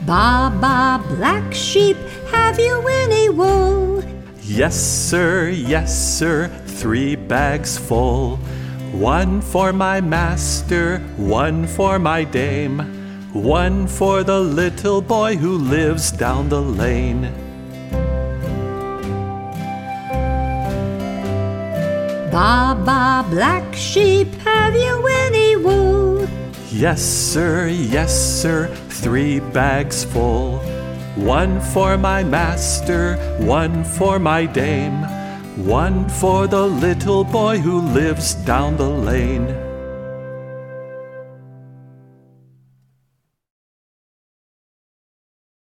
Baa, baa, black sheep, have you any wool? Yes, sir, 3 bags full. 1 for my master, 1 for my dame, 1 for the little boy who lives down the lane. Baa, baa, black sheep, have you any wool? Yes, sir, 3 bags full. 1 for my master, 1 for my dame, 1 for the little boy who lives down the lane.